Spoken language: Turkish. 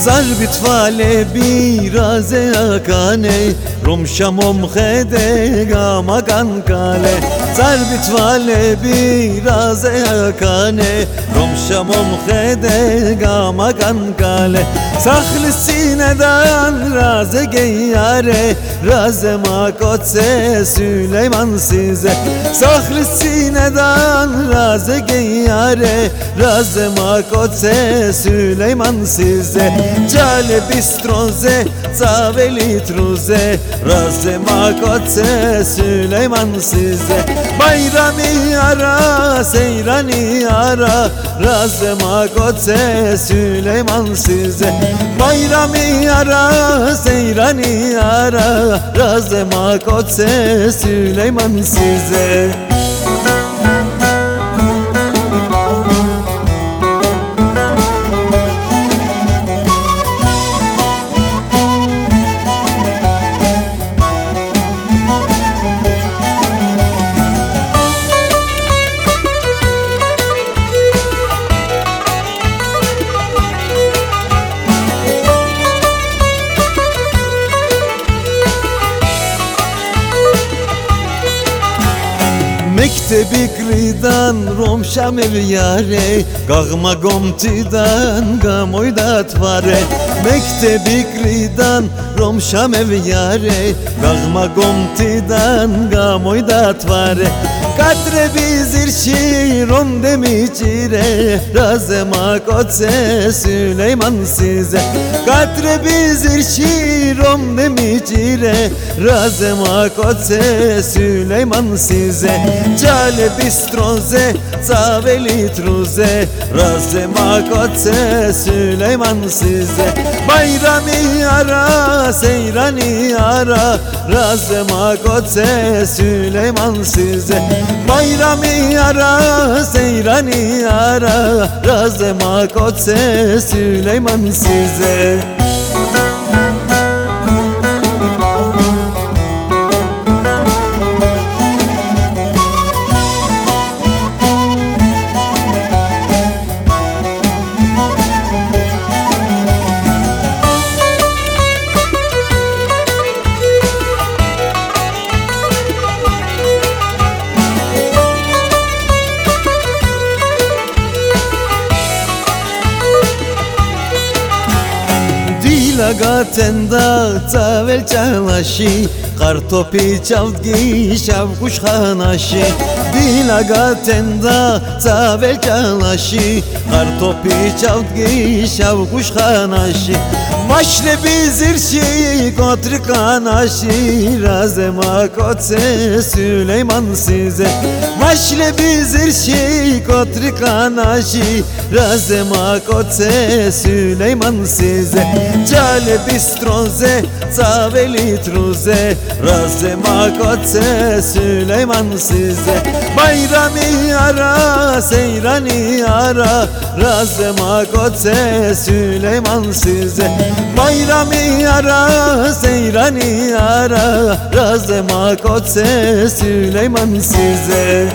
Zarbit vale biraze akane Rom şamom khede gamagan kale Zarbit vale biraze akane Rom şamom khede gamagan kale Sakhli sineden raze geyare Raze makotse Süleyman size Sakhli sineden raze geyare Raze makotse Süleyman size Cale bistroze Zaveli truze Raze makotse Süleyman size Bayrami ara Seyrani ara Raze makotse Süleyman size Bayrami ara Seyrani ara Raze makotse Süleyman size Mektebi kridan rom şamev yare Gağma gomtidan gamoydat vare Mektebi kridan rom şamev yare Gağma gomtidan gamoydat vare Katre bizir şirom demiçire Raze makotse Süleyman size Katre bizir şirom demiçire Raze makotse Süleyman size Cale bistroze Zaveli truze Raze makotse Süleyman size Bayrami ara Seyrani ara Raze makotse Süleyman size Bayrami ara Seyrani ara Raze makotse Süleyman size Lagatenda tavel çalaşı Kartopi çavdgi şavkuş hanaşı Lagatenda tavel çalaşı Kartopi çavdgi şavkuş hanaşı Maşle bizirşi kotri kanaşı Raze makotse Süleyman size Maşle bizirşi kotri kanaşı Raze makotse Süleyman size Cale bistroze Zaveli truze Raze makotse Süleyman size Bayrami ara Seyrani ara Raze makotse Süleyman size Bayrami ara Seyrani ara Raze makotse Süleyman size